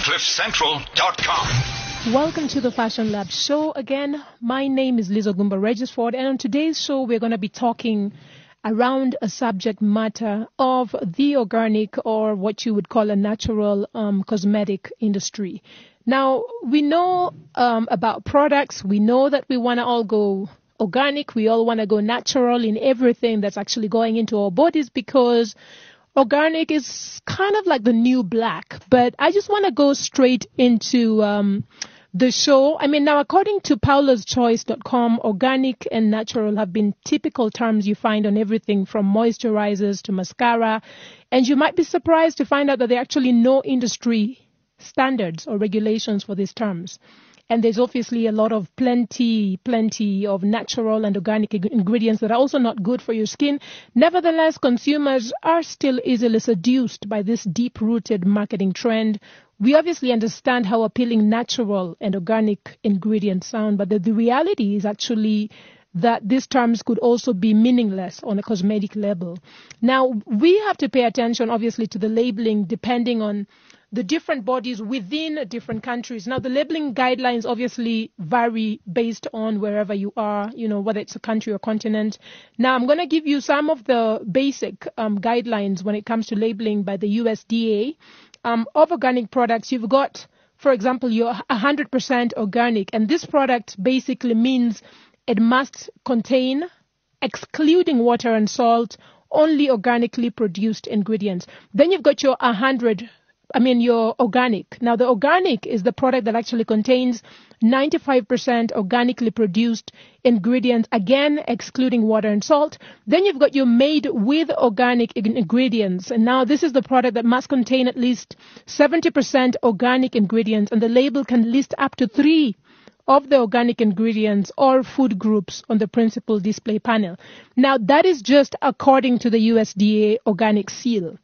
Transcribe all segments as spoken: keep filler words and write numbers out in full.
cliff central dot com. Welcome to the Fashion Lab show. Again, my name is Liz Ogumba Regisford, and on today's show, we're going to be talking around a subject matter of the organic, or what you would call a natural um, cosmetic industry. Now, we know um, about products. We know that we want to all go organic. We all want to go natural in everything that's actually going into our bodies, because organic is kind of like the new black. But I just want to go straight into um, the show. I mean, now, according to paulos choice dot com, organic and natural have been typical terms you find on everything from moisturizers to mascara. And you might be surprised to find out that there are actually no industry standards or regulations for these terms. And there's obviously a lot of plenty, plenty of natural and organic ingredients that are also not good for your skin. Nevertheless, consumers are still easily seduced by this deep-rooted marketing trend. We obviously understand how appealing natural and organic ingredients sound, but the, the reality is actually that these terms could also be meaningless on a cosmetic level. Now, we have to pay attention, obviously, to the labeling depending on the different bodies within different countries. Now, the labeling guidelines obviously vary based on wherever you are, you know, whether it's a country or continent. Now, I'm going to give you some of the basic um, guidelines when it comes to labeling by the U S D A. Um, of organic products, you've got, for example, your one hundred percent organic. And this product basically means it must contain, excluding water and salt, only organically produced ingredients. Then you've got your one hundred I mean, your organic. Now, the organic is the product that actually contains ninety-five percent organically produced ingredients, again, excluding water and salt. Then you've got your made with organic ingredients. And now this is the product that must contain at least seventy percent organic ingredients. And the label can list up to three of the organic ingredients or food groups on the principal display panel. Now, that is just according to the U S D A organic seal.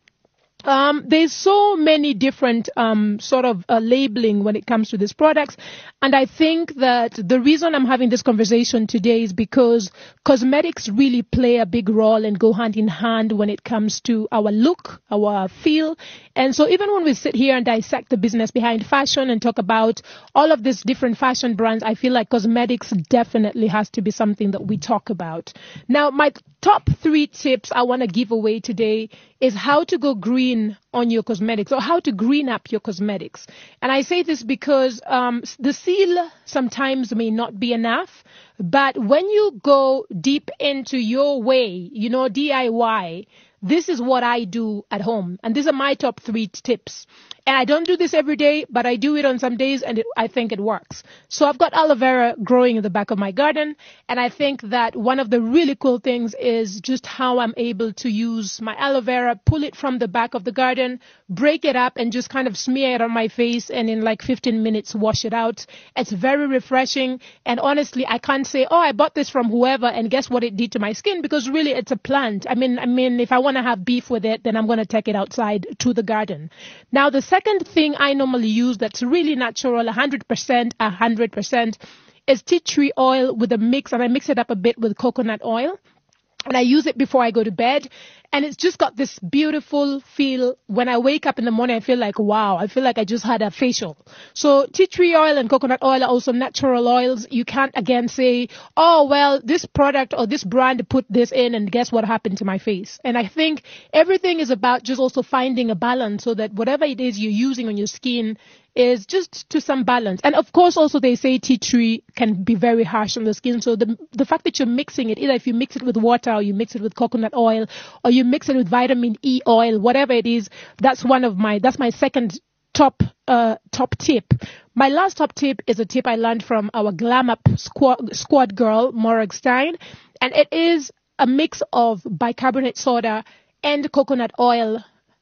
Um, there's so many different um, sort of uh, labeling when it comes to these products. And I think that the reason I'm having this conversation today is because cosmetics really play a big role and go hand in hand when it comes to our look, our feel. And so even when we sit here and dissect the business behind fashion and talk about all of these different fashion brands, I feel like cosmetics definitely has to be something that we talk about. Now, my top three tips I want to give away today is how to go green on your cosmetics, or how to green up your cosmetics. And I say this because um, the seal sometimes may not be enough, but when you go deep into your way, you know, D I Y, this is what I do at home. And these are my top three tips. And I don't do this every day, but I do it on some days, and it, I think it works. So I've got aloe vera growing in the back of my garden, and I think that one of the really cool things is just how I'm able to use my aloe vera, pull it from the back of the garden, break it up, and just kind of smear it on my face, and in like fifteen minutes, wash it out. It's very refreshing, and honestly, I can't say, oh, I bought this from whoever, and guess what it did to my skin, because really, it's a plant. I mean, I mean, if I want to have beef with it, then I'm going to take it outside to the garden. Now, the second thing I normally use that's really natural, one hundred percent, one hundred percent, is tea tree oil with a mix, and I mix it up a bit with coconut oil. And I use it before I go to bed. And it's just got this beautiful feel. When I wake up in the morning, I feel like, wow, I feel like I just had a facial. So tea tree oil and coconut oil are also natural oils. You can't, again, say, oh, well, this product or this brand put this in, and guess what happened to my face? And I think everything is about just also finding a balance so that whatever it is you're using on your skin is just to some balance. And of course, also they say tea tree can be very harsh on the skin. So the the fact that you're mixing it, either if you mix it with water or you mix it with coconut oil or you mix it with vitamin E oil, whatever it is, that's one of my, that's my second top, uh, top tip. My last top tip is a tip I learned from our Glam Up squad, squad girl, Morag Stein. And it is a mix of bicarbonate soda and coconut oil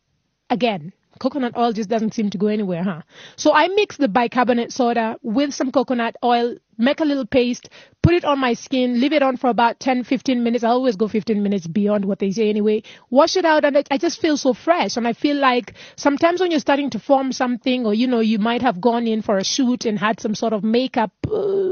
again. Coconut oil just doesn't seem to go anywhere, huh? So I mix the bicarbonate soda with some coconut oil, make a little paste, put it on my skin, leave it on for about ten, fifteen minutes. I always go fifteen minutes beyond what they say anyway. Wash it out, and I just feel so fresh. And I feel like sometimes when you're starting to form something, or, you know, you might have gone in for a shoot and had some sort of makeup uh,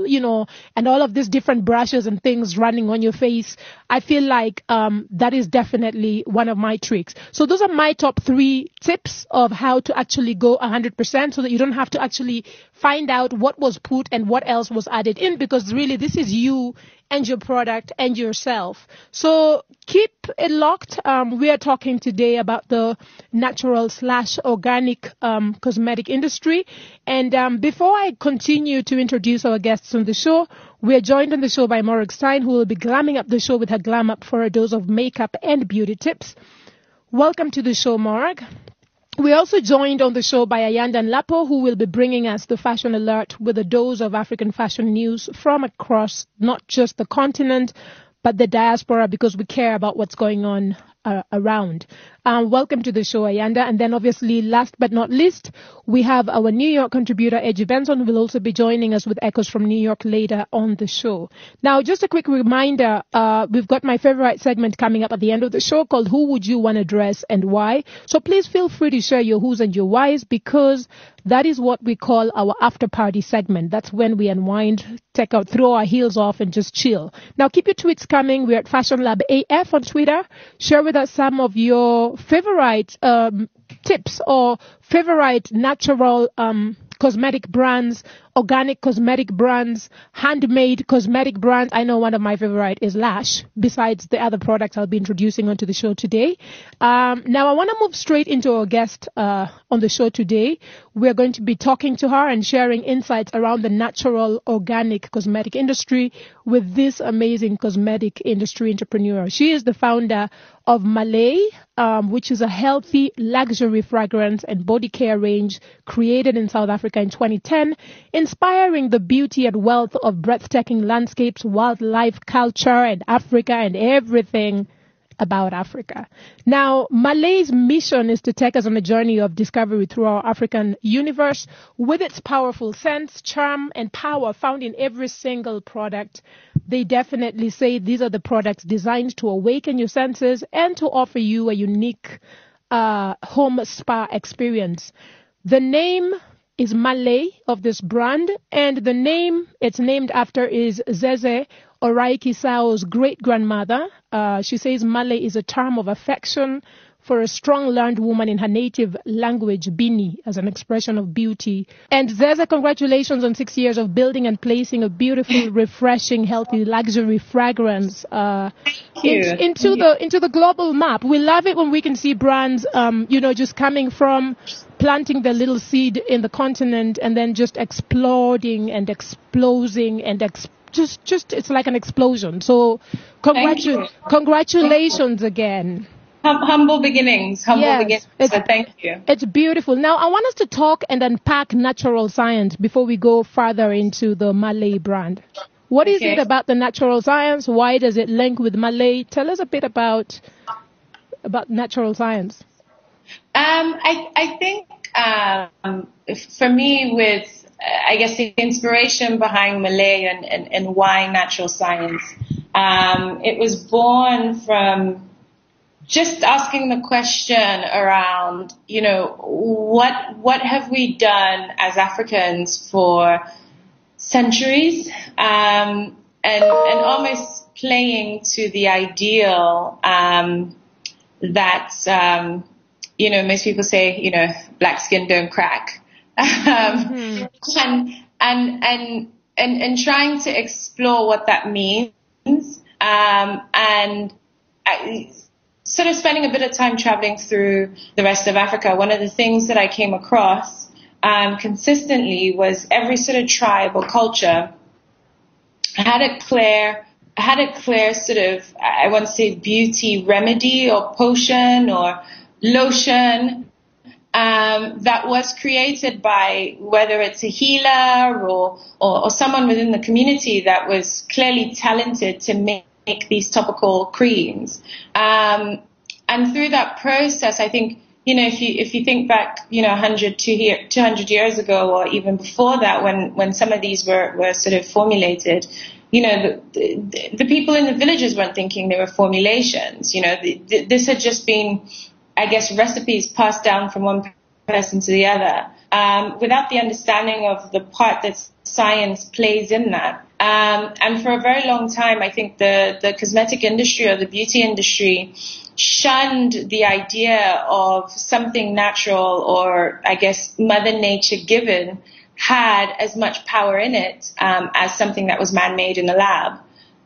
you know, and all of these different brushes and things running on your face. I feel like um, that is definitely one of my tricks. So those are my top three tips of how to actually go one hundred percent so that you don't have to actually find out what was put and what else was added in, because really this is you and your product and yourself. So keep it locked. Um, we are talking today about the natural slash organic um, cosmetic industry. And um, before I continue to introduce our guests on the show, we are joined on the show by Morag Stein, who will be glamming up the show with her Glam Up for a dose of makeup and beauty tips. Welcome to the show, Morag. We're also joined on the show by Ayanda Lapo, who will be bringing us the fashion alert with a dose of African fashion news from across not just the continent, but the diaspora, because we care about what's going on uh, around. Um, welcome to the show, Ayanda. And then obviously, last but not least, we have our New York contributor, Edgy Benson, who will also be joining us with Echoes from New York later on the show. Now, just a quick reminder, uh, we've got my favorite segment coming up at the end of the show called Who Would You Want to Dress and Why? So please feel free to share your who's and your whys, because that is what we call our after party segment. That's when we unwind, take out, throw our heels off and just chill. Now, keep your tweets coming. We're at Fashion Lab A F on Twitter. Share with us some of your favorite um, tips or favorite natural um, cosmetic brands, organic cosmetic brands, handmade cosmetic brands. I know one of my favorite is Lash, besides the other products I'll be introducing onto the show today. Um, now, I want to move straight into our guest uh, on the show today. We're going to be talking to her and sharing insights around the natural organic cosmetic industry with this amazing cosmetic industry entrepreneur. She is the founder of Malay, um, which is a healthy luxury fragrance and body care range created in South Africa in twenty ten, inspiring the beauty and wealth of breathtaking landscapes, wildlife, culture, and Africa and everything about Africa. Now, Malay's mission is to take us on a journey of discovery through our African universe with its powerful sense, charm, and power found in every single product. They definitely say these are the products designed to awaken your senses and to offer you a unique uh, home spa experience. The name is Malay of this brand, and the name it's named after is Zeze Orai Kisao's great-grandmother. Uh, she says Malay is a term of affection for a strong learned woman in her native language, Bini, as an expression of beauty. And Zeze, congratulations on six years of building and placing a beautiful, refreshing, healthy, luxury fragrance uh, in, into the into the global map. We love it when we can see brands, um, you know, just coming from planting their little seed in the continent and then just exploding and exploding and exploding. Just, just, it's like an explosion. So, congratu- congratulations again. Hum- humble beginnings, humble yes, beginnings. So thank you. It's beautiful. Now, I want us to talk and unpack natural science before we go further into the Malay brand. What is Okay. it about the natural science? Why does it link with Malay? Tell us a bit about about natural science. Um, I, I think um, for me, with uh, I guess the inspiration behind Malay and, and, and why natural science, um, it was born from just asking the question around, you know, what what have we done as Africans for centuries, um, and and almost playing to the ideal um, that um, you know, most people say, you know, black skin don't crack, um, mm-hmm. and, and and and and trying to explore what that means, um, and I, sort of spending a bit of time traveling through the rest of Africa. One of the things that I came across um, consistently was every sort of tribe or culture had a clear, had a clear sort of, I want to say, beauty remedy or potion or lotion um, that was created by whether it's a healer or, or or someone within the community that was clearly talented to make make these topical creams. Um, and through that process, I think, you know, if you, if you think back, you know, one hundred, two hundred years ago, or even before that, when, when some of these were, were sort of formulated, you know, the, the, the people in the villages weren't thinking they were formulations. You know, the, the, this had just been, I guess, recipes passed down from one person to the other. um, without the understanding of the part that science plays in that. Um, and for a very long time, I think the, the cosmetic industry or the beauty industry shunned the idea of something natural or, I guess, Mother Nature given had as much power in it um, as something that was man-made in a lab.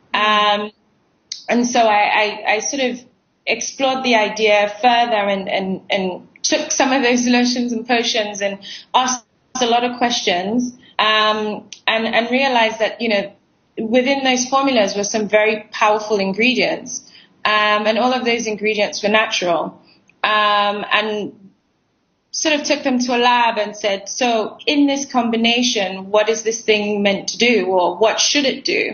Um, and so I, I, I sort of explored the idea further and, and, and took some of those lotions and potions and asked a lot of questions um, and, and realized that, you know, within those formulas were some very powerful ingredients. Um, and all of those ingredients were natural, um, and sort of took them to a lab and said, so in this combination, what is this thing meant to do, or what should it do?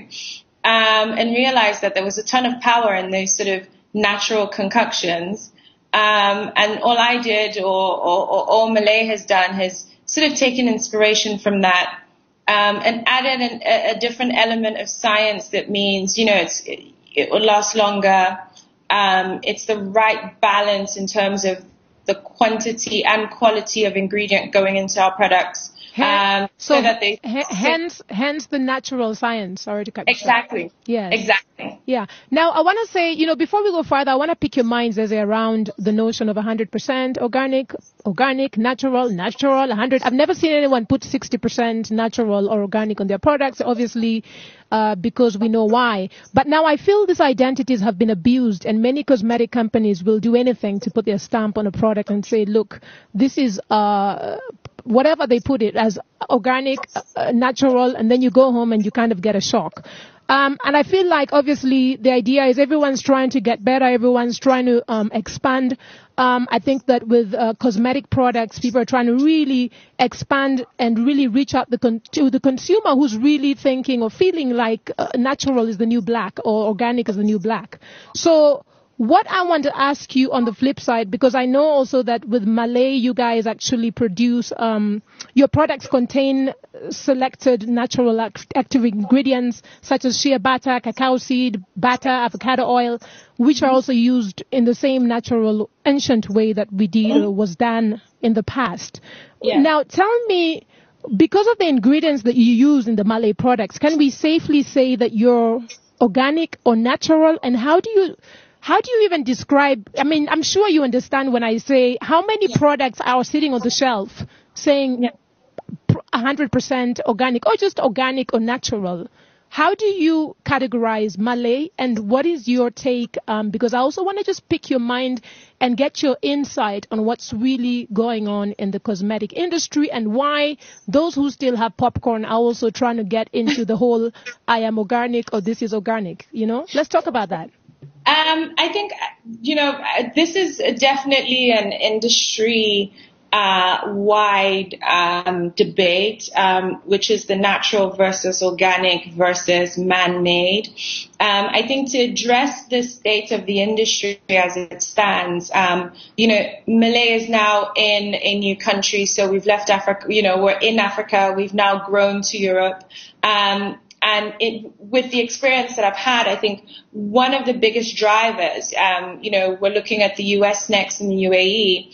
Um, and realized that there was a ton of power in those sort of natural concoctions. Um, and all I did, or, or, or all Malay has done, has sort of taken inspiration from that, um, and added an, a, a different element of science that means, you know, it's, it, it will last longer. Um, it's the right balance in terms of the quantity and quality of ingredient going into our products. Um, so, so that they h- hence, hence the natural science. Sorry to cut you short. Exactly. Yes. Exactly. Yeah. Now, I want to say, you know, before we go further, I want to pick your minds as around the notion of one hundred percent organic, organic, natural, natural, one hundred. I've never seen anyone put sixty percent natural or organic on their products, obviously, uh, because we know why. But now I feel these identities have been abused, and many cosmetic companies will do anything to put their stamp on a product and say, look, this is, uh, whatever they put it as organic, uh, natural, and then you go home and you kind of get a shock. Um, and I feel like obviously the idea is everyone's trying to get better, everyone's trying to um, expand. Um, I think that with uh, cosmetic products, people are trying to really expand and really reach out the con- to the consumer who's really thinking or feeling like uh, natural is the new black or organic is the new black. So what I want to ask you on the flip side, because I know also that with Malay, you guys actually produce, um, your products contain selected natural act- active ingredients such as shea butter, cacao seed, butter, avocado oil, which are also used in the same natural ancient way that we did, uh, was done in the past. Yeah. Now, tell me, because of the ingredients that you use in the Malay products, can we safely say that you're organic or natural? And how do you How do you even describe, I mean, I'm sure you understand when I say how many yeah. products are sitting on the shelf saying yeah. one hundred percent organic or just organic or natural. How do you categorize Malay, and what is your take? Um, because I also want to just pick your mind and get your insight on what's really going on in the cosmetic industry and why those who still have popcorn are also trying to get into the whole I am organic or this is organic, you know? Let's talk about that. Um, I think, you know, this is definitely an industry uh, wide um, debate, um, which is the natural versus organic versus man-made. Um, I think to address the state of the industry as it stands, um, you know, Malay is now in a new country, so we've left Africa, you know, we're in Africa, we've now grown to Europe. Um, And it, with the experience that I've had, I think one of the biggest drivers, um, you know, we're looking at the U S next and the U A E,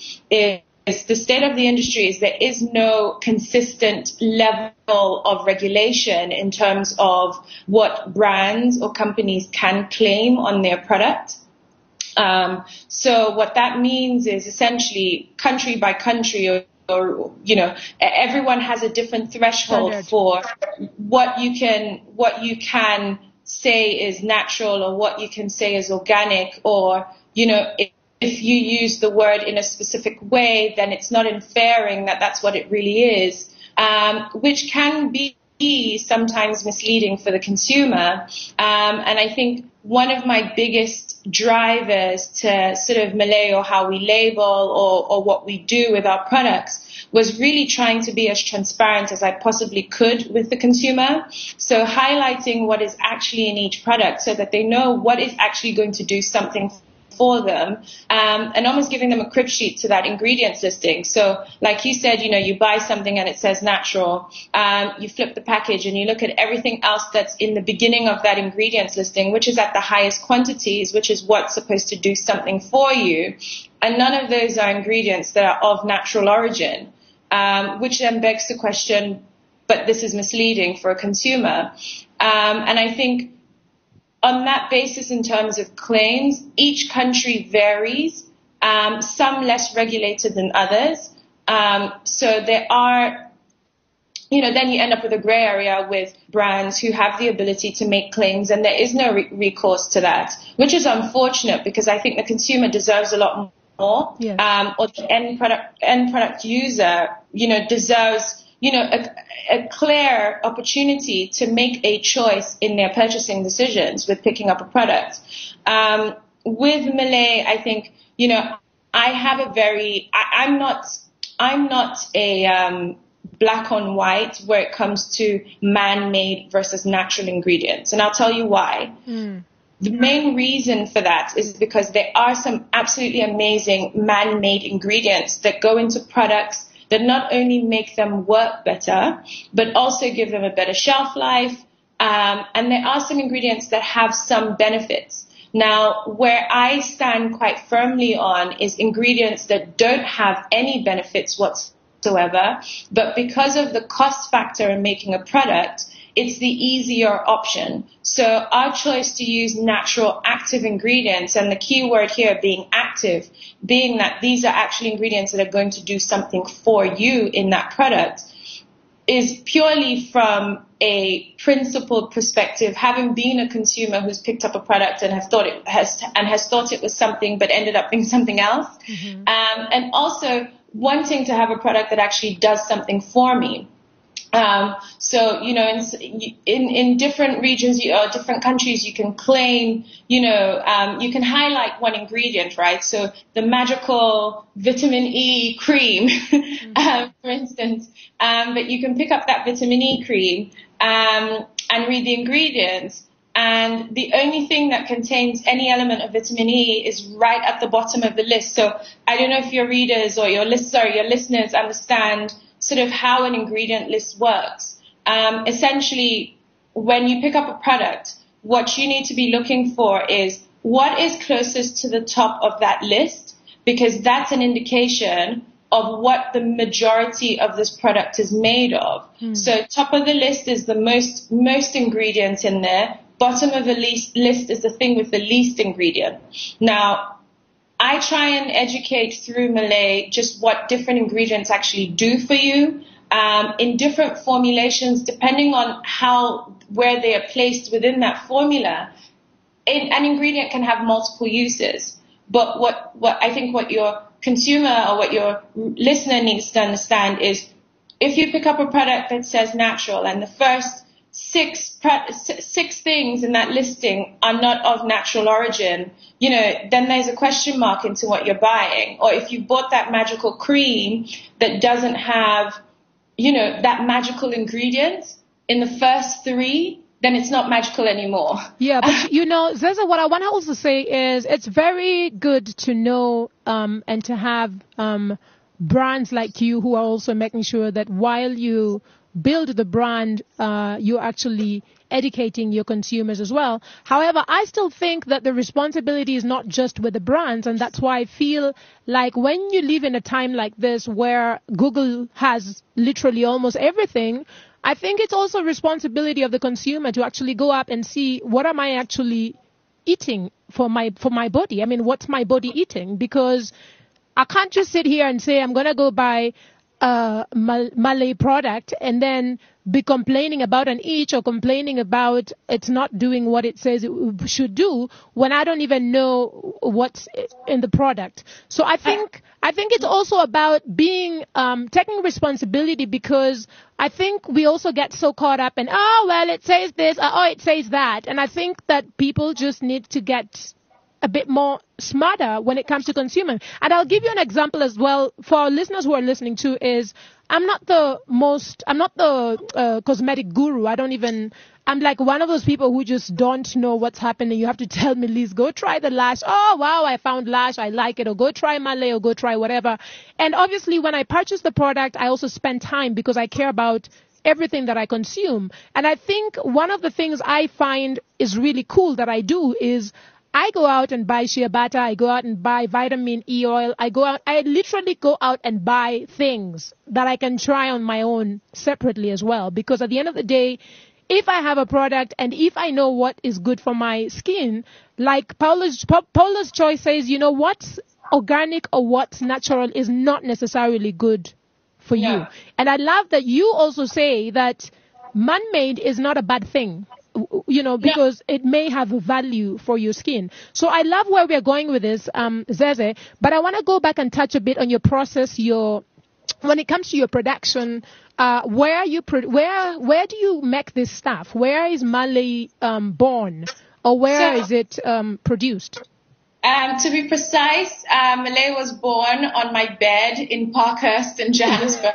is the state of the industry is there is no consistent level of regulation in terms of what brands or companies can claim on their product. Um, so what that means is essentially country by country, or or, you know, everyone has a different threshold Standard. for what you can, what you can say is natural or what you can say is organic, or, you know, if, if you use the word in a specific way, then it's not inferring that that's what it really is, um, which can be sometimes misleading for the consumer. Um, and I think one of my biggest drivers to sort of Malay or how we label or, or what we do with our products was really trying to be as transparent as I possibly could with the consumer. So highlighting what is actually in each product so that they know what is actually going to do something for them, um, and almost giving them a crib sheet to that ingredients listing. So like you said, you know, you buy something and it says natural, um, you flip the package and you look at everything else that's in the beginning of that ingredients listing, which is at the highest quantities, which is what's supposed to do something for you. And none of those are ingredients that are of natural origin. um, which then begs the question, but this is misleading for a consumer. Um, and I think on that basis, in terms of claims, each country varies, um, some less regulated than others. Um, so there are, you know, then you end up with a gray area with brands who have the ability to make claims, and there is no re- recourse to that, which is unfortunate because I think the consumer deserves a lot more, yes. um, or the end product, end product user, you know, deserves you know, a, a clear opportunity to make a choice in their purchasing decisions with picking up a product. Um, with Malay, I think, you know, I have a very, I, I'm not, I'm not a um, black on white where it comes to man-made versus natural ingredients. And I'll tell you why. Mm. The main reason for that is because there are some absolutely amazing man-made ingredients that go into products that not only make them work better, but also give them a better shelf life. Um, and there are some ingredients that have some benefits. Now, where I stand quite firmly on is ingredients that don't have any benefits whatsoever, but because of the cost factor in making a product, it's the easier option. So our choice to use natural active ingredients, and the key word here being active, being that these are actually ingredients that are going to do something for you in that product, is purely from a principled perspective, having been a consumer who's picked up a product and has thought it has and has thought it was something but ended up being something else, mm-hmm. um, and also wanting to have a product that actually does something for me. Um, so, you know, in, in, in different regions or different countries, you can claim, you know, um, you can highlight one ingredient, right? So the magical vitamin E cream, mm-hmm. um, for instance, um, but you can pick up that vitamin E cream, um, and read the ingredients. And the only thing that contains any element of vitamin E is right at the bottom of the list. So I don't know if your readers or your list, sorry, your listeners understand sort of how an ingredient list works. Um, essentially, when you pick up a product, what you need to be looking for is what is closest to the top of that list, because that's an indication of what the majority of this product is made of. Mm. So top of the list is the most most ingredients in there. Bottom of the least list is the thing with the least ingredient. Now, I try and educate through Malay just what different ingredients actually do for you um, in different formulations, depending on how where they are placed within that formula. It, an ingredient can have multiple uses, but what what I think what your consumer or what your listener needs to understand is if you pick up a product that says natural and the first six six things in that listing are not of natural origin, you know, then there's a question mark into what you're buying. Or if you bought that magical cream that doesn't have, you know, that magical ingredient in the first three, then it's not magical anymore. Yeah, but you know, Zeza, what I want to also say is it's very good to know um, and to have um, brands like you who are also making sure that while you build the brand, uh, you're actually educating your consumers as well. However, I still think that the responsibility is not just with the brands, and that's why I feel like when you live in a time like this where Google has literally almost everything, I think it's also responsibility of the consumer to actually go up and see what am I actually eating for my for my body. I mean, what's my body eating? Because I can't just sit here and say I'm going to go buy a Malay product and then be complaining about an itch or complaining about it's not doing what it says it should do when I don't even know what's in the product. So I think I think it's also about being um, taking responsibility, because I think we also get so caught up in, oh, well, it says this, oh, it says that. And I think that people just need to get a bit more smarter when it comes to consuming. And I'll give you an example as well for our listeners who are listening to is I'm not the most, I'm not the uh, cosmetic guru. I don't even, I'm like one of those people who just don't know what's happening. You have to tell me, Liz, go try the lash. Oh, wow, I found lash. I like it. Or go try Malay or go try whatever. And obviously when I purchase the product, I also spend time because I care about everything that I consume. And I think one of the things I find is really cool that I do is I go out and buy shea butter. I go out and buy vitamin E oil. I go out, I literally go out and buy things that I can try on my own separately as well. Because at the end of the day, if I have a product and if I know what is good for my skin, like Paula's, Pa- Paula's Choice says, you know, what's organic or what's natural is not necessarily good for Yeah. you. And I love that you also say that man-made is not a bad thing, you know, because no. it may have a value for your skin. So I love where we're going with this, um, Zeze, but I want to go back and touch a bit on your process, your, when it comes to your production, uh, where you, pro- where, where do you make this stuff? Where is Marley, um, born? Or where so, is it, um, produced? Um, to be precise, uh, Malay was born on my bed in Parkhurst in Johannesburg.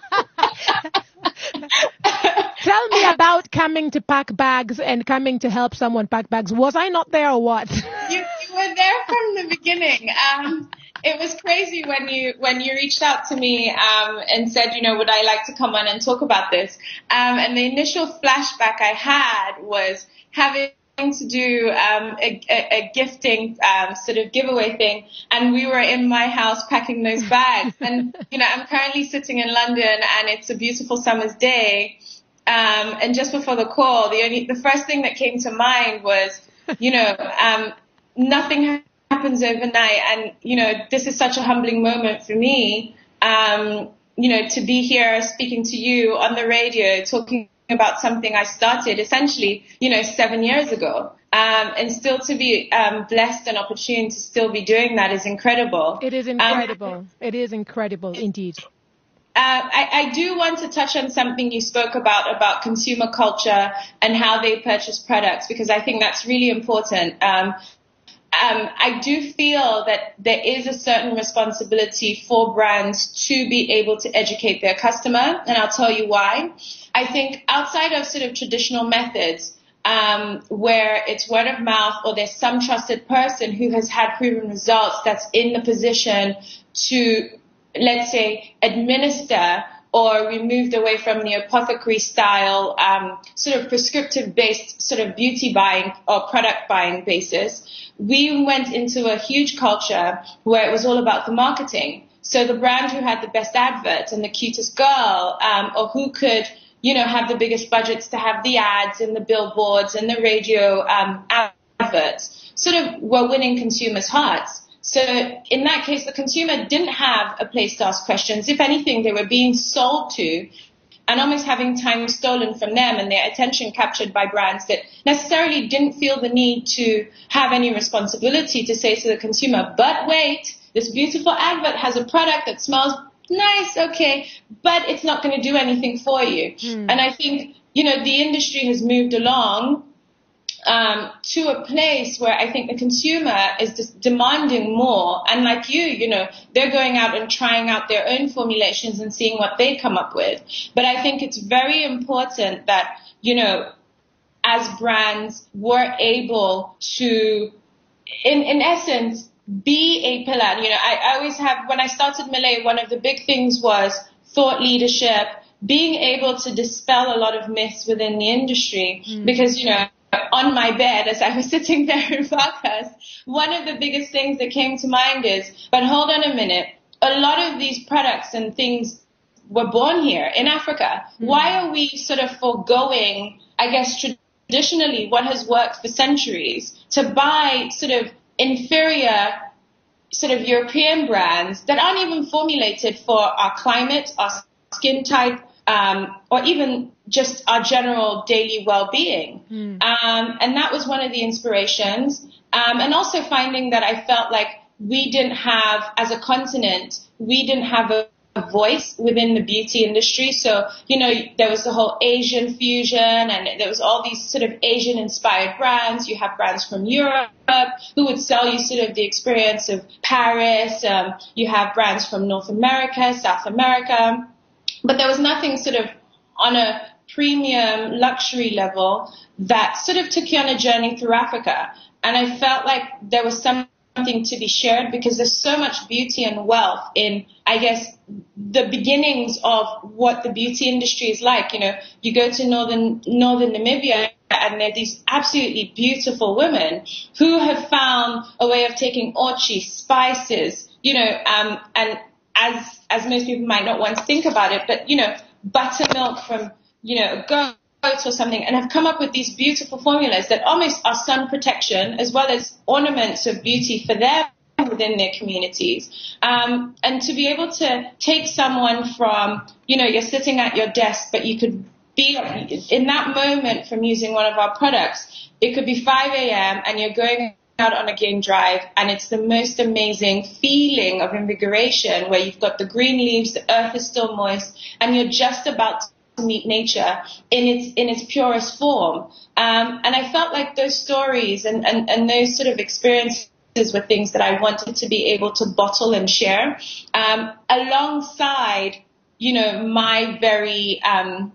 Tell me about coming to pack bags and coming to help someone pack bags. Was I not there or what? You, you were there from the beginning. Um, it was crazy when you when you reached out to me um, and said, you know, would I like to come on and talk about this? Um, and the initial flashback I had was having to do um, a, a, a gifting um, sort of giveaway thing, and we were in my house packing those bags. And you know, I'm currently sitting in London, and it's a beautiful summer's day. Um, and just before the call, the only the first thing that came to mind was, you know, um, nothing happens overnight, and you know, this is such a humbling moment for me. Um, you know, to be here speaking to you on the radio, talking about something I started essentially, you know, seven years ago. Um, and still to be um, blessed and opportune to still be doing that is incredible. It is incredible. Um, it is incredible indeed. Uh, I, I do want to touch on something you spoke about, about consumer culture and how they purchase products, because I think that's really important. Um, Um, I do feel that there is a certain responsibility for brands to be able to educate their customer, and I'll tell you why. I think outside of sort of traditional methods, um, where it's word of mouth or there's some trusted person who has had proven results that's in the position to, let's say, administer or we moved away from the apothecary style, um, sort of prescriptive based sort of beauty buying or product buying basis, we went into a huge culture where it was all about the marketing. So the brand who had the best advert and the cutest girl, um, or who could, you know, have the biggest budgets to have the ads and the billboards and the radio um, adverts, sort of were winning consumers' hearts. So in that case, the consumer didn't have a place to ask questions. If anything, they were being sold to and almost having time stolen from them and their attention captured by brands that necessarily didn't feel the need to have any responsibility to say to the consumer, but wait, this beautiful advert has a product that smells nice, okay, but it's not going to do anything for you. Mm. And I think, you know, the industry has moved along Um, to a place where I think the consumer is just demanding more. And like you, you know, they're going out and trying out their own formulations and seeing what they come up with. But I think it's very important that, you know, as brands, we're able to, in, in essence, be a pillar. You know, I, I always have, when I started Malay, one of the big things was thought leadership, being able to dispel a lot of myths within the industry. Mm. Because, you know, on my bed as I was sitting there in Parkhurst, one of the biggest things that came to mind is, but hold on a minute, a lot of these products and things were born here in Africa. Mm-hmm. Why are we sort of foregoing, I guess, traditionally what has worked for centuries to buy sort of inferior sort of European brands that aren't even formulated for our climate, our skin type, Um, or even just our general daily well-being. Mm. Um, and that was one of the inspirations. Um, and also finding that I felt like we didn't have, as a continent, we didn't have a, a voice within the beauty industry. So, you know, there was the whole Asian fusion and there was all these sort of Asian-inspired brands. You have brands from Europe who would sell you sort of the experience of Paris. Um, you have brands from North America, South America. But there was nothing sort of on a premium luxury level that sort of took you on a journey through Africa. And I felt like there was something to be shared because there's so much beauty and wealth in, I guess, the beginnings of what the beauty industry is like. You know, you go to northern northern Namibia and they're these absolutely beautiful women who have found a way of taking orchi, spices, you know, um, and as as most people might not want to think about it, but, you know, buttermilk from, you know, a goat or something, and have come up with these beautiful formulas that almost are sun protection as well as ornaments of beauty for them within their communities. Um, and to be able to take someone from, you know, you're sitting at your desk, but you could be in that moment from using one of our products, it could be five a.m. and you're going out on a game drive, and it's the most amazing feeling of invigoration where you've got the green leaves, the earth is still moist, and you're just about to meet nature in its in its purest form. Um, and I felt like those stories and, and, and those sort of experiences were things that I wanted to be able to bottle and share, um, alongside, you know, my very, um,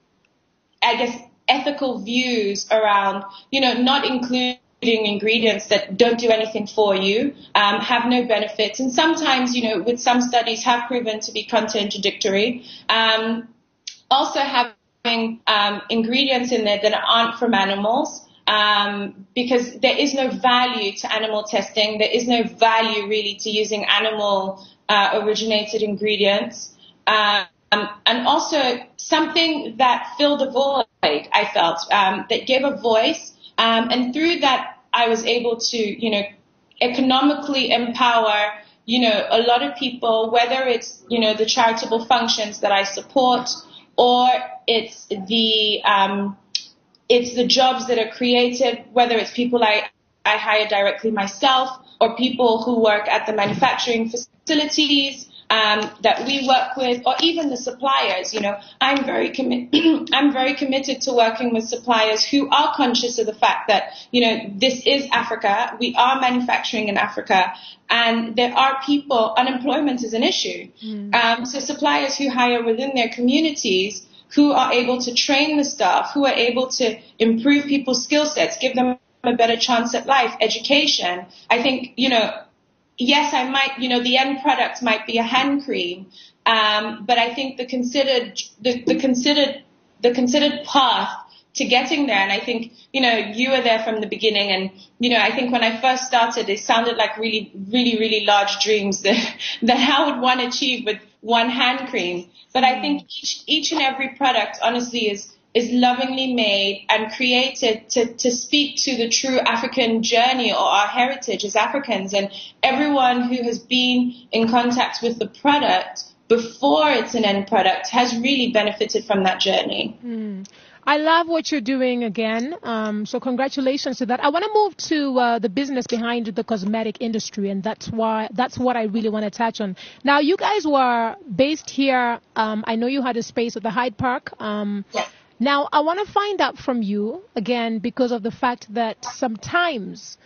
I guess, ethical views around, you know, not including ingredients that don't do anything for you, um, have no benefits, and sometimes, you know, with some studies have proven to be contradictory. Um, also having um, ingredients in there that aren't from animals, um, because there is no value to animal testing. There is no value really to using animal uh, originated ingredients. Um, and also something that filled a void, I felt, um, that gave a voice. Um, and through that, I was able to, you know, economically empower, you know, a lot of people, whether it's, you know, the charitable functions that I support, or it's the, um, it's the jobs that are created, whether it's people I, I hire directly myself, or people who work at the manufacturing facilities, Um, that we work with, or even the suppliers. You know, I'm very commi- I'm very committed to working with suppliers who are conscious of the fact that, you know, this is Africa. We are manufacturing in Africa, and there are people. Unemployment is an issue. Mm. Um, so suppliers who hire within their communities, who are able to train the staff, who are able to improve people's skill sets, give them a better chance at life, education. I think, you know. Yes, I might, you know, the end product might be a hand cream, um, but I think the considered, the, the considered, the considered path to getting there, and I think, you know, you were there from the beginning, and, you know, I think when I first started, it sounded like really, really, really large dreams that, that I would want to achieve with one hand cream. But I think each, each and every product, honestly, is, is lovingly made and created to, to speak to the true African journey or our heritage as Africans. And everyone who has been in contact with the product before it's an end product has really benefited from that journey. Mm. I love what you're doing again. Um, so congratulations to that. I want to move to uh, the business behind the cosmetic industry, and that's why that's what I really want to touch on. Now, you guys were based here. Um, I know you had a space at the Hyde Park. Um, yes. Now, I want to find out from you, again, because of the fact that sometimes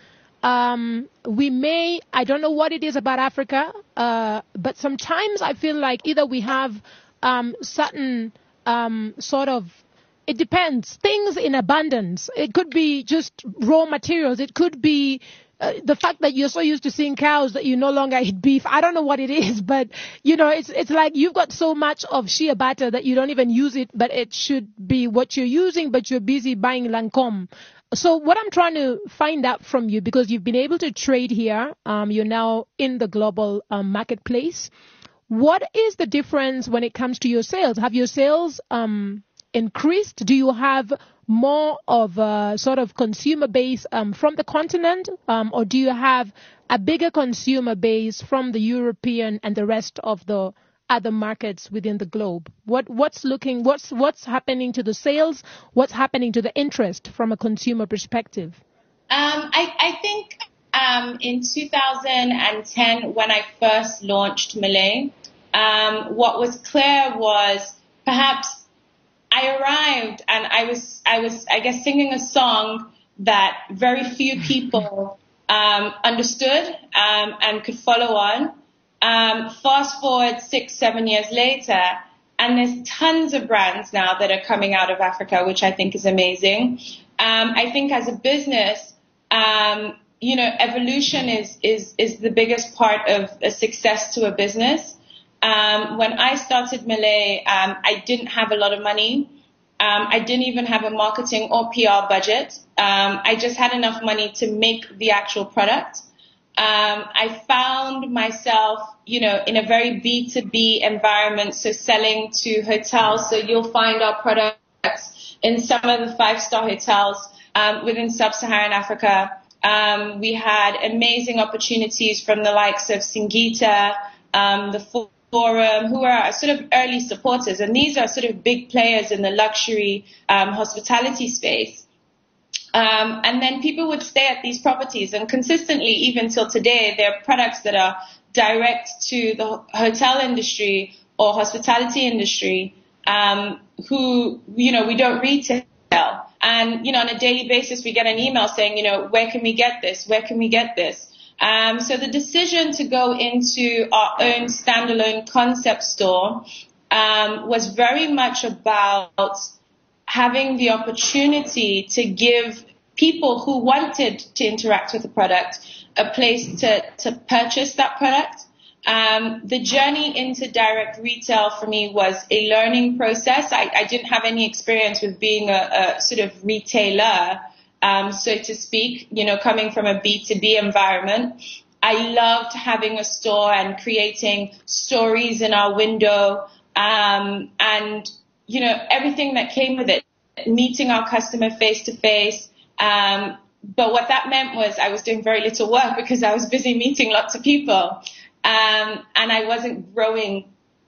um, we may, I don't know what it is about Africa, uh, but sometimes I feel like either we have um, certain um, sort of, it depends, things in abundance. It could be just raw materials. It could be Uh, the fact that you're so used to seeing cows that you no longer eat beef. I don't know what it is, but, you know, it's it's like you've got so much of shea butter that you don't even use it, but it should be what you're using, but you're busy buying Lancome. So what I'm trying to find out from you, because you've been able to trade here, um, you're now in the global um, marketplace. What is the difference when it comes to your sales? Have your sales um, increased? Do you have more of a sort of consumer base um, from the continent, um, or do you have a bigger consumer base from the European and the rest of the other markets within the globe? What what's looking what's what's happening to the sales? What's happening to the interest from a consumer perspective? Um, I, I think um, in two thousand ten, when I first launched Malay, um, what was clear was perhaps I arrived and I was, I was, I guess, singing a song that very few people um, understood um, and could follow on. Um, fast forward six, seven years later, and there's tons of brands now that are coming out of Africa, which I think is amazing. Um, I think as a business, um, you know, evolution is is is the biggest part of a success to a business. Um, when I started Malay, um, I didn't have a lot of money. Um, I didn't even have a marketing or P R budget. Um, I just had enough money to make the actual product. Um, I found myself, you know, in a very B two B environment, so selling to hotels. So you'll find our products in some of the five-star hotels um, within sub-Saharan Africa. Um, we had amazing opportunities from the likes of Singita, um, the Forum, who are sort of early supporters. And these are sort of big players in the luxury um, hospitality space. Um, and then people would stay at these properties, and consistently, even till today, there are products that are direct to the hotel industry or hospitality industry, um, who, you know, we don't retail. And, you know, on a daily basis, we get an email saying, you know, where can we get this? Where can we get this? Um, so the decision to go into our own standalone concept store um, was very much about having the opportunity to give people who wanted to interact with the product a place to, to purchase that product. Um, the journey into direct retail for me was a learning process. I, I didn't have any experience with being a, a sort of retailer, um, so to speak, you know, coming from a B two B environment. I loved having a store and creating stories in our window, um, and, you know, everything that came with it, meeting our customer face to face. Um, but what that meant was I was doing very little work because I was busy meeting lots of people. Um, and I wasn't growing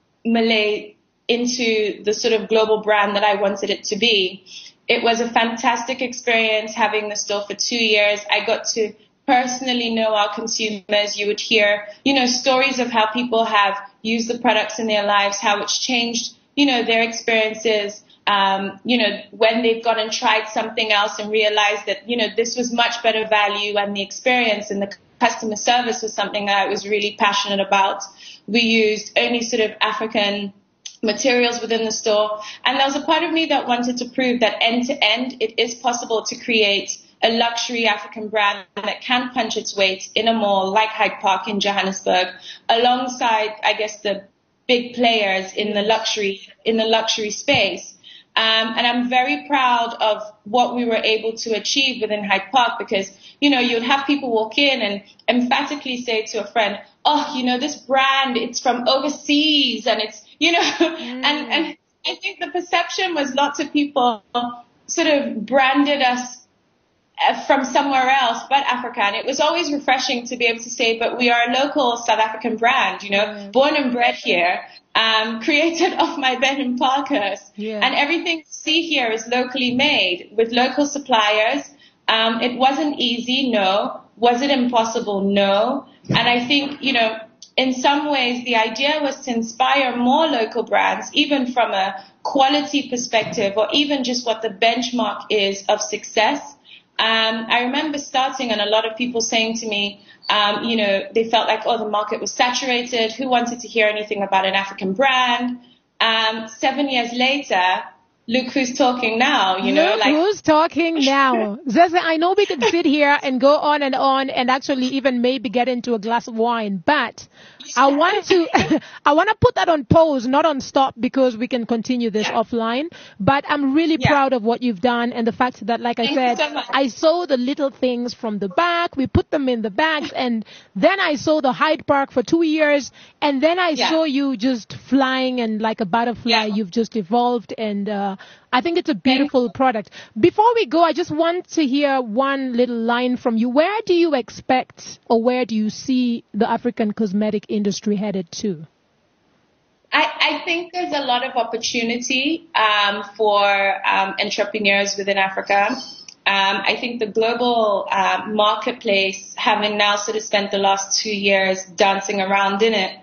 Malay into the sort of global brand that I wanted it to be. It was a fantastic experience having the store for two years. I got to personally know our consumers. You would hear, you know, stories of how people have used the products in their lives, how it's changed, you know, their experiences. Um, you know, when they've gone and tried something else and realized that, you know, this was much better value, and the experience and the customer service was something that I was really passionate about. We used only sort of African materials within the store. And there was a part of me that wanted to prove that end to end, it is possible to create a luxury African brand that can punch its weight in a mall like Hyde Park in Johannesburg, alongside, I guess, the big players in the luxury, in the luxury space. Um, and I'm very proud of what we were able to achieve within Hyde Park, because, you know, you'd have people walk in and emphatically say to a friend, oh, you know, this brand, it's from overseas, and it's, you know, mm. and, and I think the perception was lots of people sort of branded us from somewhere else but Africa. And it was always refreshing to be able to say, but we are a local South African brand, you know, mm. born and bred here. Um, created off my bed in Parkhurst. Yeah. And everything you see here is locally made with local suppliers. Um, it wasn't easy, no. Was it impossible? No. And I think, you know, in some ways the idea was to inspire more local brands, even from a quality perspective, or even just what the benchmark is of success. Um, I remember starting and a lot of people saying to me, Um, you know, they felt like, oh, the market was saturated. Who wanted to hear anything about an African brand? Um, seven years later, look who's talking now, you know. Look like who's talking now. Zeze, I know we could sit here and go on and on and actually even maybe get into a glass of wine, but I want to, I want to put that on pause, not on stop, because we can continue this yeah. offline. But I'm really yeah. proud of what you've done, and the fact that, like I Thank said, so I saw the little things from the back. We put them in the bags, and then I saw the Hyde Park for two years, and then I yeah. saw you just flying, and like a butterfly, yeah. you've just evolved, and uh, I think it's a beautiful product. Before we go, I just want to hear one little line from you. Where do you expect, or where do you see the African cosmetic industry headed to? I, I think there's a lot of opportunity um, for um, entrepreneurs within Africa. Um, I think the global uh, marketplace, having now sort of spent the last two years dancing around in it,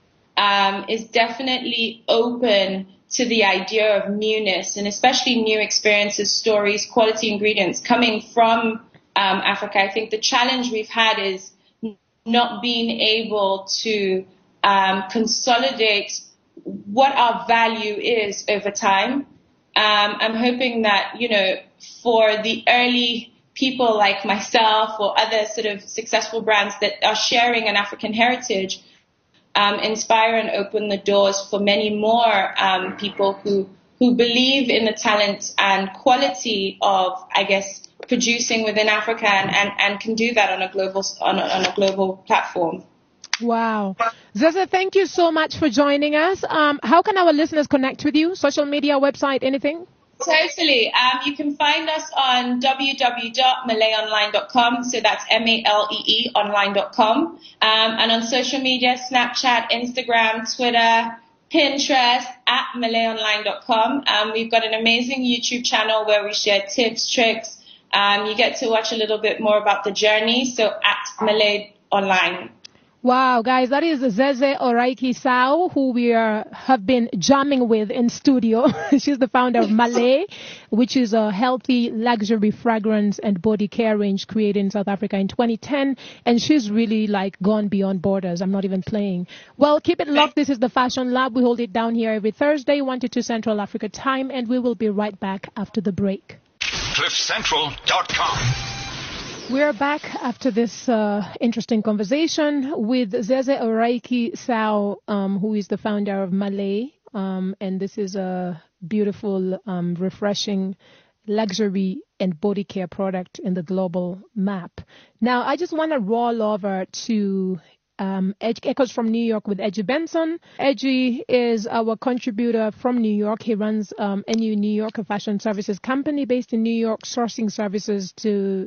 um, is definitely open to the idea of newness, and especially new experiences, stories, quality ingredients coming from um, Africa. I think the challenge we've had is not being able to um, consolidate what our value is over time. Um, I'm hoping that, you know, for the early people like myself or other sort of successful brands that are sharing an African heritage, um, inspire and open the doors for many more um, people who, who believe in the talent and quality of, I guess, producing within Africa and, and, and can do that on a global on a, on a global platform. Wow. Zeze, thank you so much for joining us. Um, how can our listeners connect with you? Social media, website, anything? Totally. Um, you can find us on w w w dot malay online dot com. So that's M A L E E online dot com. Um, and on social media, Snapchat, Instagram, Twitter, Pinterest, at malay online dot com. Um, we've got an amazing YouTube channel where we share tips, tricks. Um, you get to watch a little bit more about the journey. So at Malay Online. Wow, guys, that is Zeze Oraike Sao, who we are, have been jamming with in studio. She's the founder of Malay, which is a healthy luxury fragrance and body care range created in South Africa in twenty ten. And she's really like gone beyond borders. I'm not even playing. Well, keep it locked. This is the Fashion Lab. We hold it down here every Thursday, one to two Central Africa time. And we will be right back after the break. cliff central dot com. We're back after this uh, interesting conversation with Zeze Oraike Sao, um, who is the founder of Malay. Um, and this is a beautiful, um, refreshing luxury and body care product in the global map. Now, I just want to roll over to um, Ed- Echoes from New York with Edgy Benson. Edgy is our contributor from New York. He runs um, N U New York, a fashion services company based in New York, sourcing services to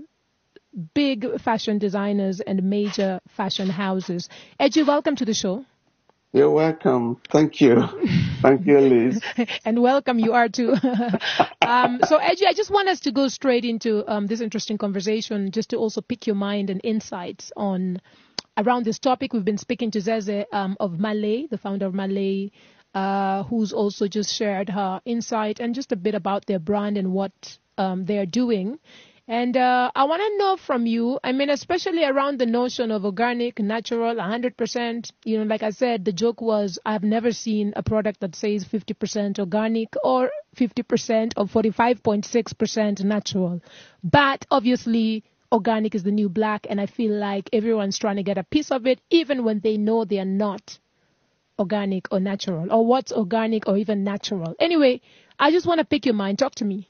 big fashion designers and major fashion houses. Edgy, welcome to the show. You're welcome. Thank you. Thank you, Liz. And welcome you are too. um, so, Edgy, I just want us to go straight into um, this interesting conversation, just to also pick your mind and insights on around this topic. We've been speaking to Zeze um, of Malay, the founder of Malay, uh, who's also just shared her insight and just a bit about their brand and what um, they're doing. And uh, I want to know from you, I mean, especially around the notion of organic, natural, one hundred percent. You know, like I said, the joke was I've never seen a product that says fifty percent organic or fifty percent or forty-five point six percent natural. But obviously, organic is the new black, and I feel like everyone's trying to get a piece of it, even when they know they are not organic or natural, or what's organic or even natural. Anyway, I just want to pick your mind. Talk to me.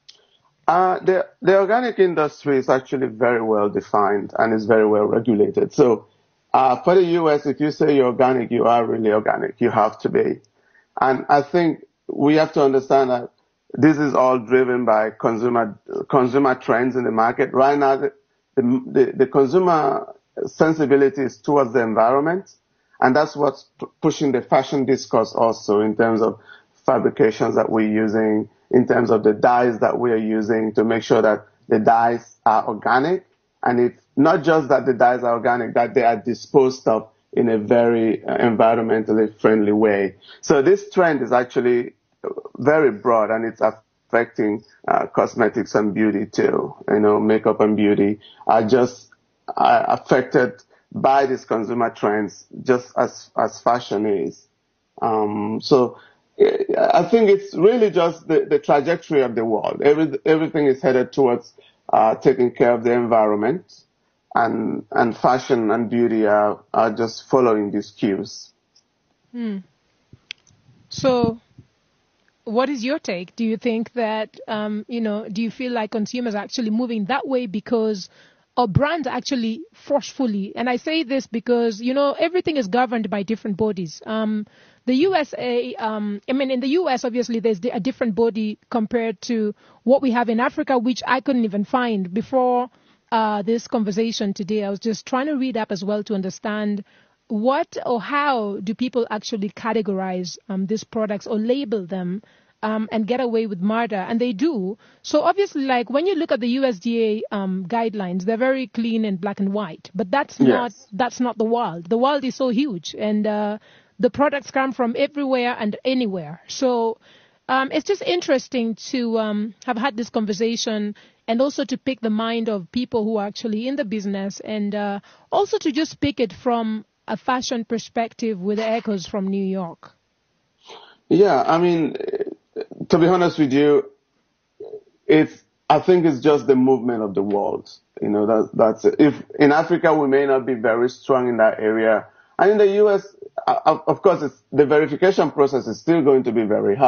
Uh, the, the organic industry is actually very well defined and is very well regulated. So uh, for the U S, if you say you're organic, you are really organic. You have to be. And I think we have to understand that this is all driven by consumer consumer trends in the market. Right now, the, the, the consumer sensibility is towards the environment, and that's what's p- pushing the fashion discourse also in terms of fabrications that we're using, in terms of the dyes that we are using to make sure that the dyes are organic. And it's not just that the dyes are organic, that they are disposed of in a very uh, environmentally friendly way. So this trend is actually very broad, and it's affecting uh, cosmetics and beauty too. You know, makeup and beauty are just uh, affected by these consumer trends, just as, as fashion is. Um, so I think it's really just the, the trajectory of the world. Every, everything is headed towards uh, taking care of the environment, and and fashion and beauty are, are just following these cues. Hmm. So, what is your take? Do you think that, um, you know, do you feel like consumers are actually moving that way because, or brands actually forcefully? And I say this because, you know, everything is governed by different bodies. Um, The U S A, um, I mean, in the U S, obviously, there's a different body compared to what we have in Africa, which I couldn't even find before uh, this conversation today. I was just trying to read up as well to understand what or how do people actually categorize um, these products or label them um, and get away with murder. And they do. So obviously, like when you look at the U S D A um, guidelines, they're very clean and black and white. But that's Yes. not that's not the world. The world is so huge. And uh, the products come from everywhere and anywhere. So um, it's just interesting to um, have had this conversation and also to pick the mind of people who are actually in the business, and uh, also to just pick it from a fashion perspective with Echoes from New York. Yeah, I mean, to be honest with you, it's, I think it's just the movement of the world. You know, that, that's it. If in Africa we may not be very strong in that area, and in the U S, of course, it's, the verification process is still going to be very hard.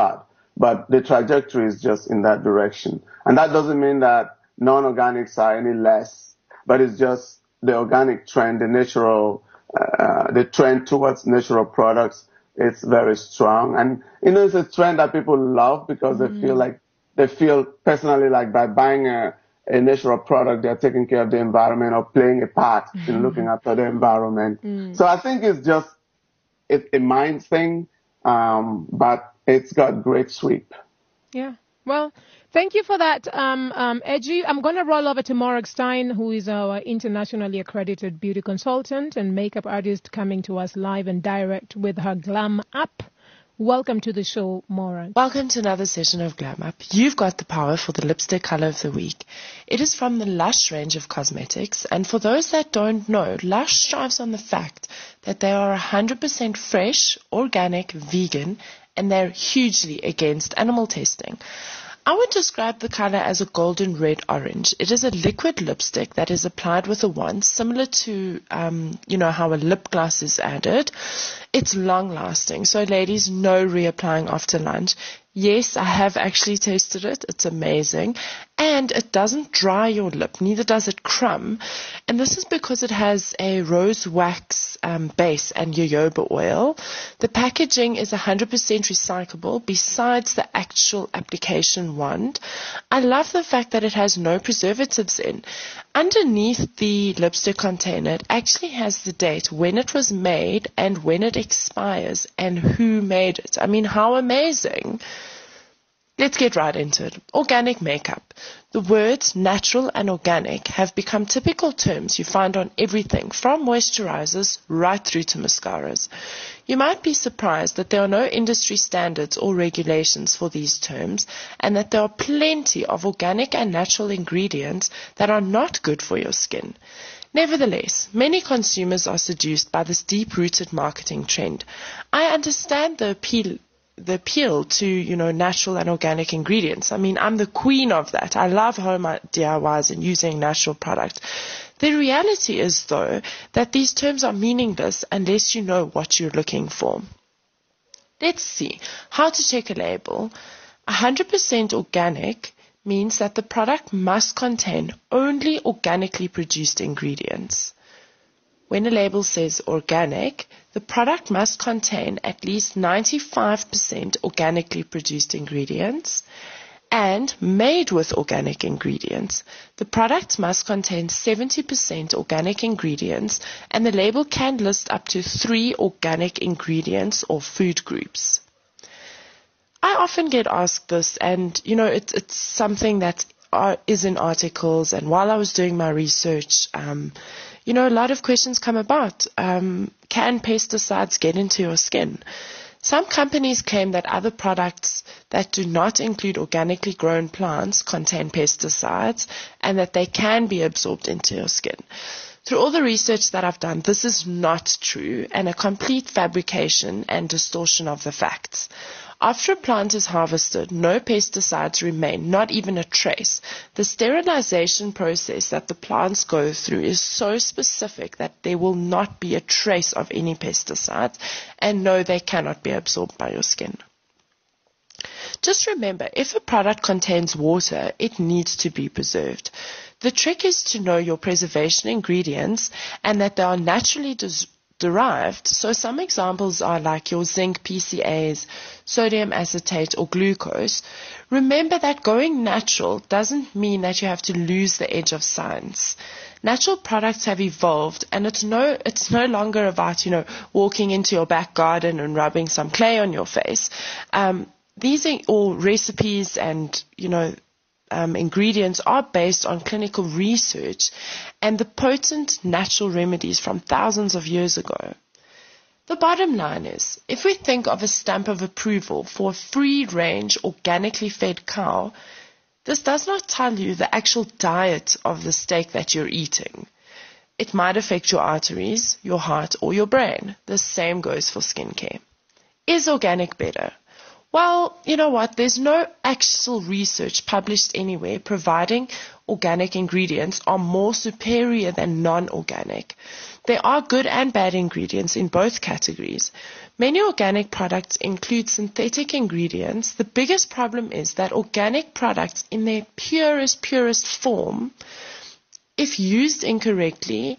but the trajectory is just in that direction. And that doesn't mean that non-organics are any less, but it's just the organic trend, the natural, uh, the trend towards natural products. It's very strong. And, you know, it's a trend that people love because mm. they feel like, they feel personally like by buying a, a natural product, they're taking care of the environment or playing a part mm. in looking after the environment. Mm. So I think it's just it's a mind thing, um, but it's got great sweep. Yeah. Well, thank you for that, um, um, Edgy. I'm going to roll over to Morag Stein, who is our internationally accredited beauty consultant and makeup artist, coming to us live and direct with her Glam app. Welcome to the show, Morag. Welcome to another session of Glam Up. You've got the power for the lipstick color of the week. It is from the Lush range of cosmetics, and for those that don't know, Lush strives on the fact that they are one hundred percent fresh, organic, vegan, and they're hugely against animal testing. I would describe the color as a golden red orange. It is a liquid lipstick that is applied with a wand, similar to, um, you know, how a lip gloss is added. It's long lasting, so ladies, no reapplying after lunch. Yes, I have actually tasted it. It's amazing. And it doesn't dry your lip, neither does it crumb. And this is because it has a rose wax um, base and jojoba oil. The packaging is one hundred percent recyclable besides the actual application wand. I love the fact that it has no preservatives in. Underneath the lipstick container, it actually has the date, when it was made and when it expires and who made it. I mean, how amazing. Let's get right into it. Organic makeup. The words natural and organic have become typical terms you find on everything from moisturizers right through to mascaras. You might be surprised that there are no industry standards or regulations for these terms and that there are plenty of organic and natural ingredients that are not good for your skin. Nevertheless, many consumers are seduced by this deep-rooted marketing trend. I understand the appeal the appeal to, you know, natural and organic ingredients. I mean, I'm the queen of that. I love home D I Ys and using natural products. The reality is, though, that these terms are meaningless unless you know what you're looking for. Let's see. How to check a label. one hundred percent organic means that the product must contain only organically produced ingredients. When a label says organic, the product must contain at least ninety-five percent organically produced ingredients and made with organic ingredients. The product must contain seventy percent organic ingredients, and the label can list up to three organic ingredients or food groups. I often get asked this, and, you know, it, it's something that are, is in articles, and while I was doing my research, um, you know, a lot of questions come about. Um, can pesticides get into your skin? Some companies claim that other products that do not include organically grown plants contain pesticides and that they can be absorbed into your skin. Through all the research that I've done, this is not true and a complete fabrication and distortion of the facts. After a plant is harvested, no pesticides remain, not even a trace. The sterilization process that the plants go through is so specific that there will not be a trace of any pesticides, and no, they cannot be absorbed by your skin. Just remember, if a product contains water, it needs to be preserved. The trick is to know your preservation ingredients and that they are naturally dis- derived. So some examples are like your zinc P C As, sodium acetate, or glucose. Remember that going natural doesn't mean that you have to lose the edge of science. Natural products have evolved, and it's no it's no longer about, you know, walking into your back garden and rubbing some clay on your face. Um, these are all recipes and, you know, Um, ingredients are based on clinical research and the potent natural remedies from thousands of years ago. The bottom line is, if we think of a stamp of approval for a free-range, organically fed cow, this does not tell you the actual diet of the steak that you're eating. It might affect your arteries, your heart, or your brain. The same goes for skincare. Is organic better? Well, you know what, there's no actual research published anywhere providing organic ingredients are more superior than non-organic. There are good and bad ingredients in both categories. Many organic products include synthetic ingredients. The biggest problem is that organic products in their purest, purest form, if used incorrectly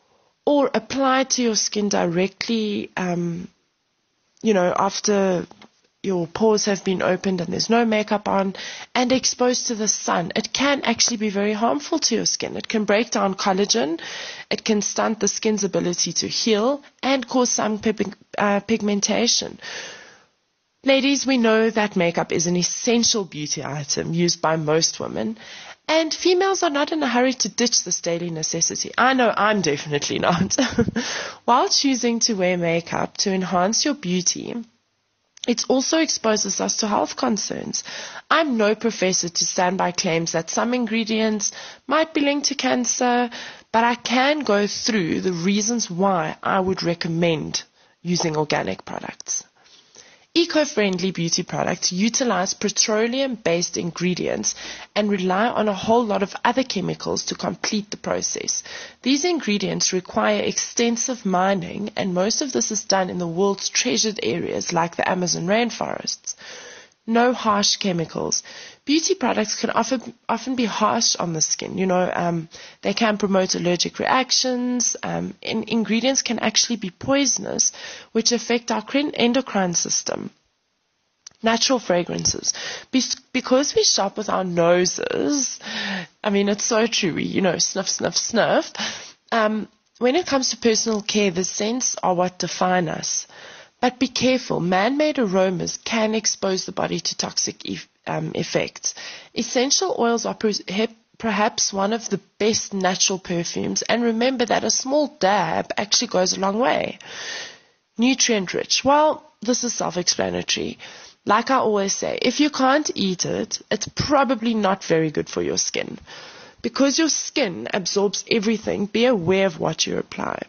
or applied to your skin directly, um, you know, after your pores have been opened and there's no makeup on and exposed to the sun, it can actually be very harmful to your skin. It can break down collagen, it can stunt the skin's ability to heal and cause some pig- uh, pigmentation. Ladies, we know that makeup is an essential beauty item used by most women, and females are not in a hurry to ditch this daily necessity. I know I'm definitely not. While choosing to wear makeup to enhance your beauty, it also exposes us to health concerns. I'm no professor to stand by claims that some ingredients might be linked to cancer, but I can go through the reasons why I would recommend using organic products. Eco-friendly beauty products utilize petroleum-based ingredients and rely on a whole lot of other chemicals to complete the process. These ingredients require extensive mining, and most of this is done in the world's treasured areas like the Amazon rainforests. No harsh chemicals. Beauty products can often, often be harsh on the skin. You know, um, they can promote allergic reactions. Um, and ingredients can actually be poisonous, which affect our endocrine system. Natural fragrances. Be- because we shop with our noses, I mean, it's so true. We, you know, sniff, sniff, sniff. Um, when it comes to personal care, the scents are what define us. But be careful, man-made aromas can expose the body to toxic e- um, effects. Essential oils are per- perhaps one of the best natural perfumes, and remember that a small dab actually goes a long way. Nutrient-rich. Well, this is self-explanatory. Like I always say, if you can't eat it, it's probably not very good for your skin. Because your skin absorbs everything, be aware of what you apply.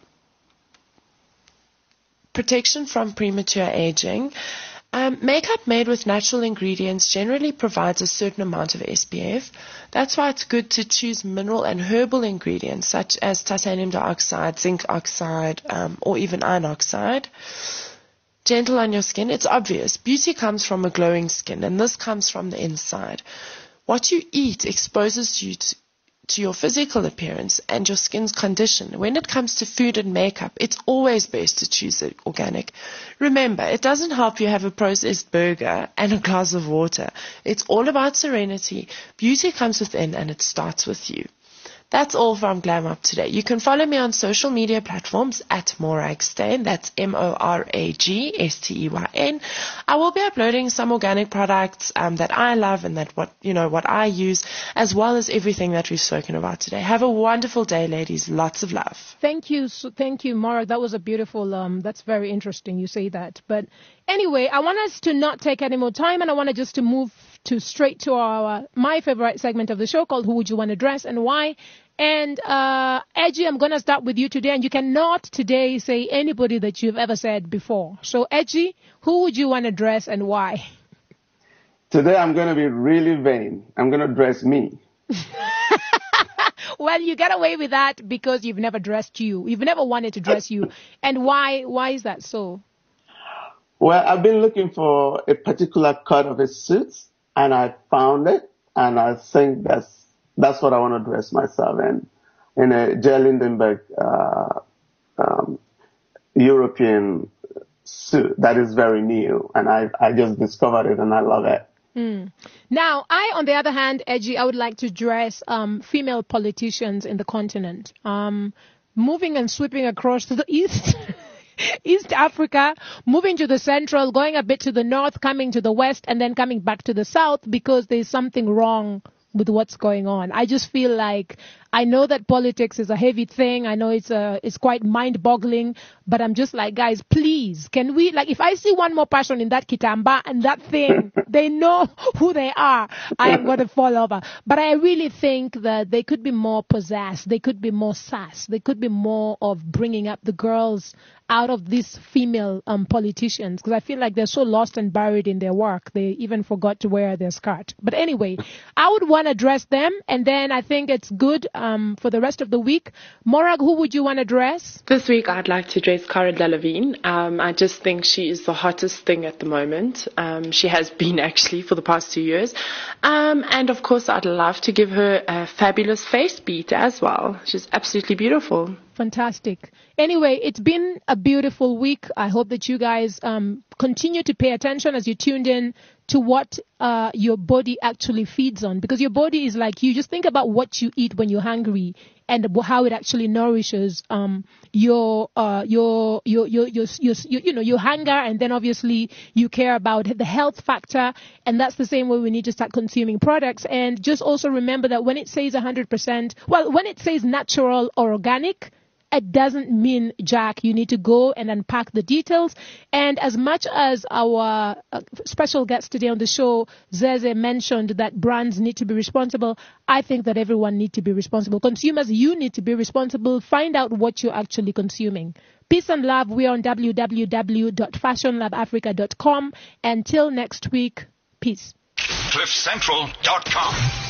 Protection from premature aging. Um, makeup made with natural ingredients generally provides a certain amount of S P F. That's why it's good to choose mineral and herbal ingredients such as titanium dioxide, zinc oxide, um, or even iron oxide. Gentle on your skin. It's obvious. Beauty comes from a glowing skin, and this comes from the inside. What you eat exposes you to to your physical appearance and your skin's condition. When it comes to food and makeup, it's always best to choose it organic. Remember, it doesn't help you have a processed burger and a glass of water. It's all about serenity. Beauty comes within, and it starts with you. That's all from Glam Up today. You can follow me on social media platforms at Morag Steyn. That's M O R A G S T E Y N. I will be uploading some organic products um, that I love and that what you know what I use, as well as everything that we've spoken about today. Have a wonderful day, ladies. Lots of love. Thank you, so, thank you, Morag. That was a beautiful. Um, that's very interesting. You say that, but anyway, I want us to not take any more time, and I want to just to move to straight to our my favorite segment of the show called Who Would You Want to Dress and Why? And uh, Edgy, I'm going to start with you today, and you cannot today say anybody that you've ever said before. So Edgy, who would you want to dress and why? Today I'm going to be really vain. I'm going to dress me. Well, you get away with that because you've never dressed you. You've never wanted to dress you. And why? Why is that so? Well, I've been looking for a particular cut of a suit, and I found it, and I think that's that's what I want to dress myself in, in a J. Lindenberg uh, um, European suit that is very new, and I I just discovered it, and I love it. Mm. Now, I, on the other hand, Edgy, I would like to dress um, female politicians in the continent, um, moving and sweeping across to the east. East Africa, moving to the central, going a bit to the north, coming to the west, and then coming back to the south because there's something wrong with what's going on. I just feel like I know that politics is a heavy thing. I know it's a, it's quite mind-boggling, but I'm just like, guys, please, can we, like, if I see one more person in that kitamba and that thing, they know who they are, I am going to fall over. But I really think that they could be more pizzazz. They could be more sass. They could be more of bringing up the girls out of these female um, politicians, because I feel like they're so lost and buried in their work. They even forgot to wear their skirt. But anyway, I would want to dress them, and then I think it's good um, for the rest of the week. Morag, who would you want to dress? This week, I'd like to dress Cara Delevingne. Um, I just think she is the hottest thing at the moment. Um, she has been actually for the past two years. Um, and of course, I'd love to give her a fabulous face beat as well. She's absolutely beautiful. Fantastic. Anyway, it's been a beautiful week. I hope that you guys um, continue to pay attention as you tuned in to what uh, your body actually feeds on, because your body is like you. Just think about what you eat when you're hungry and how it actually nourishes um, your, uh, your, your, your, your, your, your, you know, your hunger, and then obviously you care about the health factor, and that's the same way we need to start consuming products. And just also remember that when it says one hundred percent, well, when it says natural or organic, it doesn't mean jack. You need to go and unpack the details. And as much as our uh, special guest today on the show, Zeze, mentioned that brands need to be responsible, I think that everyone needs to be responsible. Consumers, you need to be responsible. Find out what you're actually consuming. Peace and love. We're on w w w dot fashion lab africa dot com. Until next week, peace. cliff central dot com